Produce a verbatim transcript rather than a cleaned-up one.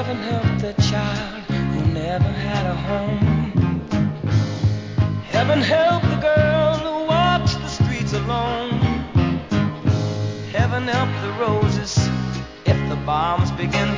Heaven help the child who never had a home. Heaven help the girl who walks the streets alone. Heaven help the roses if the bombs begin